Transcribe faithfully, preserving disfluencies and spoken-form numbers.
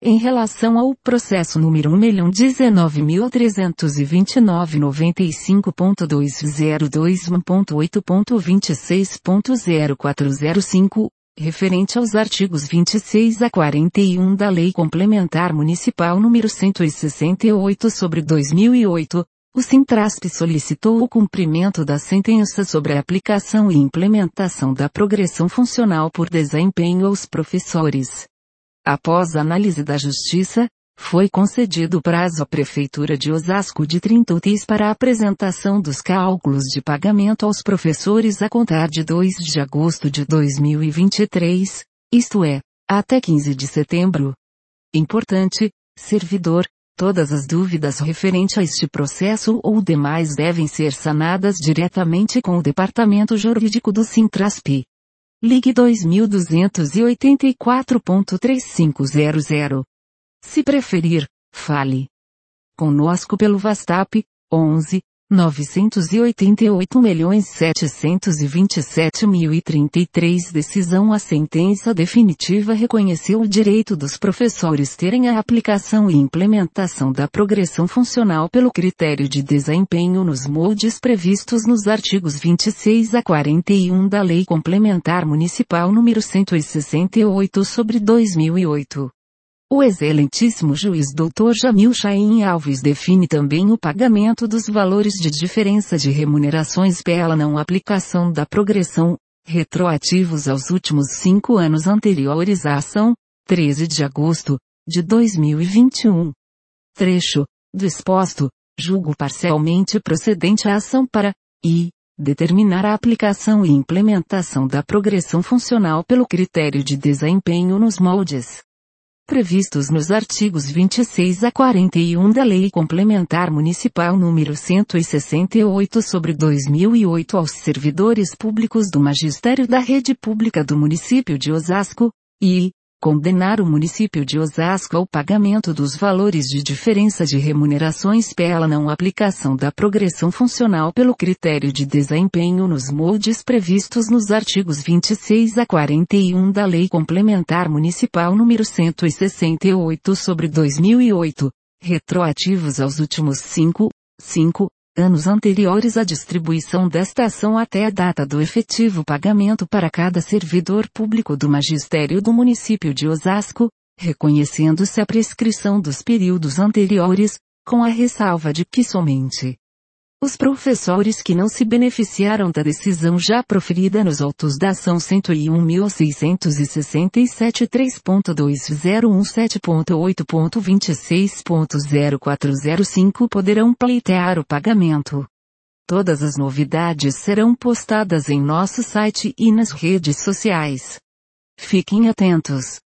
em relação ao processo número um milhão dezenove mil trezentos e vinte e nove ponto noventa e cinco ponto duzentos e dois ponto oito ponto vinte e seis ponto zero quatro zero cinco, referente aos artigos vinte e seis a quarenta e um da Lei Complementar Municipal número cento e sessenta e oito sobre dois mil e oito, o Sintrasp solicitou o cumprimento da sentença sobre a aplicação e implementação da progressão funcional por desempenho aos professores. Após análise da Justiça, foi concedido prazo à Prefeitura de Osasco de trinta dias para a apresentação dos cálculos de pagamento aos professores a contar de dois de agosto de dois mil e vinte e três, isto é, até quinze de setembro. Importante, servidor, todas as dúvidas referentes a este processo ou demais devem ser sanadas diretamente com o Departamento Jurídico do Sintrasp. Ligue dois mil duzentos e oitenta e quatro ponto trinta e cinco zero zero. Se preferir, fale conosco pelo WhatsApp, onze, novecentos e oitenta e oito milhões setecentos e vinte e sete mil e trinta e três. Decisão. A sentença definitiva reconheceu o direito dos professores terem a aplicação e implementação da progressão funcional pelo critério de desempenho nos moldes previstos nos artigos vinte e seis a quarenta e um da Lei Complementar Municipal número cento e sessenta e oito sobre dois mil e oito. O excelentíssimo juiz doutor Jamil Chaim Alves define também o pagamento dos valores de diferença de remunerações pela não aplicação da progressão, retroativos aos últimos cinco anos anteriores à ação, treze de agosto, de dois mil e vinte e um. Trecho, do exposto, julgo parcialmente procedente a ação para, e, determinar a aplicação e implementação da progressão funcional pelo critério de desempenho nos moldes previstos nos artigos vinte e seis a quarenta e um da Lei Complementar Municipal número cento e sessenta e oito sobre dois mil e oito aos servidores públicos do Magistério da Rede Pública do município de Osasco, e condenar o município de Osasco ao pagamento dos valores de diferença de remunerações pela não aplicação da progressão funcional pelo critério de desempenho nos moldes previstos nos artigos vinte e seis a quarenta e um da Lei Complementar Municipal número cento e sessenta e oito sobre dois mil e oito, retroativos aos últimos cinco, cinco anos anteriores à distribuição desta ação até a data do efetivo pagamento para cada servidor público do magistério do município de Osasco, reconhecendo-se a prescrição dos períodos anteriores, com a ressalva de que somente os professores que não se beneficiaram da decisão já proferida nos autos da ação cento e um mil seiscentos e sessenta e sete três ponto dois zero um sete ponto oito ponto vinte e seis ponto zero quatro zero cinco poderão pleitear o pagamento. Todas as novidades serão postadas em nosso site e nas redes sociais. Fiquem atentos.